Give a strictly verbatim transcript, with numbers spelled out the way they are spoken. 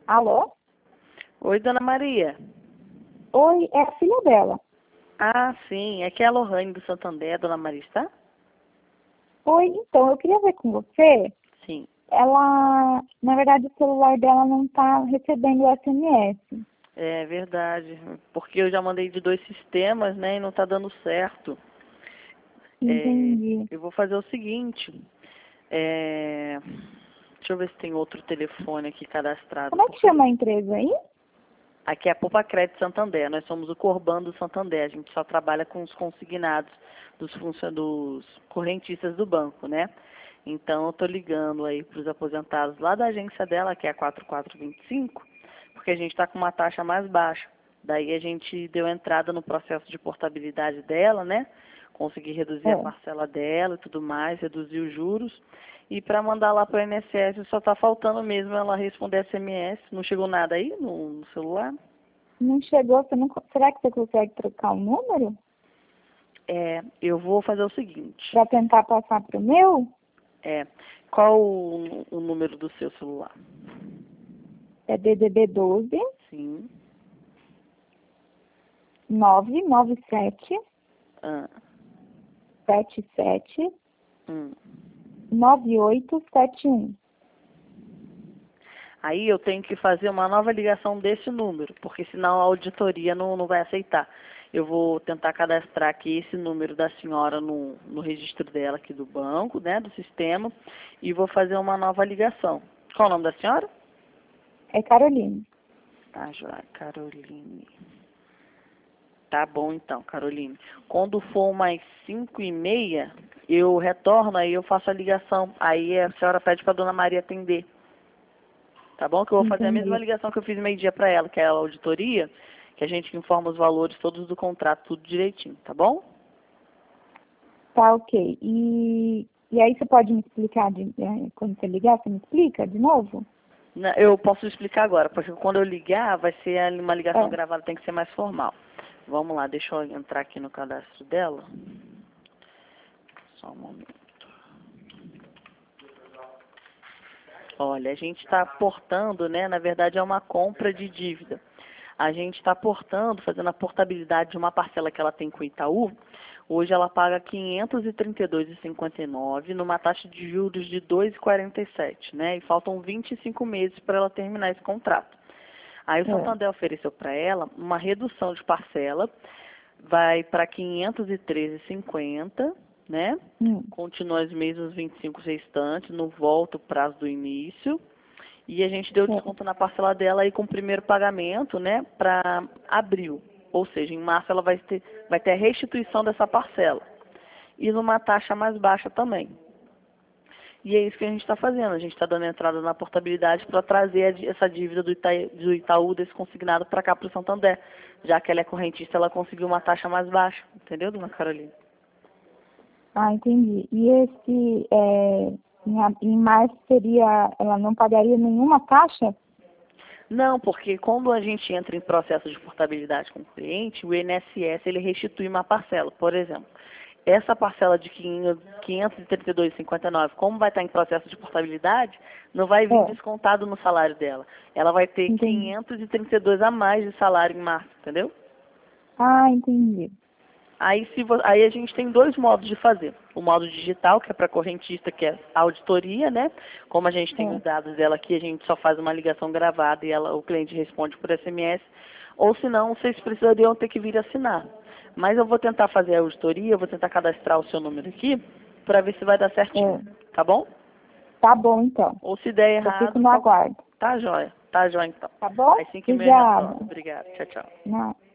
Alô? Oi, dona Maria. Oi, é a filha dela. Ah, sim. Aqui é a Lohane do Santander, dona Maria, está? Oi, então, eu queria ver com você. Sim. Ela, na verdade, o celular dela não está recebendo S M S. É verdade. Porque eu já mandei de dois sistemas, né, e não está dando certo. É, Entendi. eu vou fazer o seguinte. É, deixa eu ver se tem outro telefone aqui cadastrado. Como é que Porque chama a empresa aí? aqui é a Poupa Crédito Santander. Nós somos o Corban do Santander. A gente só trabalha com os consignados dos, funcio- dos correntistas do banco, né? Então, eu estou ligando aí para os aposentados lá da agência dela, que é a quatro quatro dois cinco, porque a gente está com uma taxa mais baixa. Daí a gente deu entrada no processo de portabilidade dela, né? Consegui reduzir a É. parcela dela e tudo mais, reduzir os juros. E para mandar lá para o I N S S só está faltando mesmo ela responder S M S. Não chegou nada aí no, no celular? Não chegou, você não, co- será que você consegue trocar o número? É, eu vou fazer o seguinte. Para tentar passar para o meu? É, qual o, o número do seu celular? É D D D doze, Sim. nove nove sete, Ah, sete sete, hum. nove oito sete um. Aí eu tenho que fazer uma nova ligação desse número, porque senão a auditoria não, não vai aceitar. Eu vou tentar cadastrar aqui esse número da senhora no, no registro dela aqui do banco, né, do sistema, e vou fazer uma nova ligação. Qual o nome da senhora? É Caroline. Tá, joia, Caroline. Tá bom então, Caroline. Quando for mais cinco e meia, eu retorno, aí eu faço a ligação. Aí a senhora pede para a dona Maria atender. Tá bom? Que eu vou fazer a mesma Entendi. ligação que eu fiz meio-dia para ela, que é a auditoria, que a gente informa os valores todos do contrato, tudo direitinho, tá bom? Tá, ok. E, e aí você pode me explicar, de, é, quando você ligar, você me explica de novo? Na- Eu posso explicar agora, porque quando eu ligar, vai ser ali uma ligação É. gravada, tem que ser mais formal. Vamos lá, deixa eu entrar aqui no cadastro dela. Só um momento. Olha, a gente está aportando, né? Na verdade, é uma compra de dívida. A gente está aportando, fazendo a portabilidade de uma parcela que ela tem com o Itaú. Hoje ela paga quinhentos e trinta e dois reais e cinquenta e nove centavos numa taxa de juros de dois vírgula quarenta e sete, né? E faltam vinte e cinco meses para ela terminar esse contrato. Aí o É. Santander ofereceu para ela uma redução de parcela, vai para quinhentos e treze reais e cinquenta centavos, né? Hum. Continua os mesmos vinte e cinco restantes, não volta o prazo do início. E a gente deu É. desconto na parcela dela aí com o primeiro pagamento, né, para abril. Ou seja, em março ela vai ter, vai ter a restituição dessa parcela. E numa taxa mais baixa também. E é isso que a gente está fazendo. A gente está dando entrada na portabilidade para trazer a dí- essa dívida do, Ita- do Itaú, desse consignado, para cá, para o Santander. Já que ela é correntista, ela conseguiu uma taxa mais baixa. Entendeu, dona Carolina? Ah, entendi. E esse, é, em, a- em março seria, ela não pagaria nenhuma taxa? Não, porque quando a gente entra em processo de portabilidade com o cliente, o I N S S ele restitui uma parcela. Por exemplo, essa parcela de quinhentos e trinta e dois reais e cinquenta e nove centavos, como vai estar em processo de portabilidade, não vai vir É, descontado no salário dela. Ela vai ter entendi. quinhentos e trinta e dois a mais de salário em março, entendeu? Ah, entendi. Aí, se vo- aí a gente tem dois modos de fazer. O modo digital, que é para correntista, que é a auditoria, né? Como a gente tem É, os dados dela aqui, a gente só faz uma ligação gravada e ela, o cliente responde por S M S. Ou senão, vocês precisariam ter que vir assinar. Mas eu vou tentar fazer a auditoria, eu vou tentar cadastrar o seu número aqui, para ver se vai dar certinho. é. Tá bom? Tá bom, então. Ou se der Eu fico errado, no qual... aguardo. tá jóia. Tá jóia, então. Tá bom? Aí cinco e meia Obrigada. retorno. Obrigada. Tchau, tchau. Não.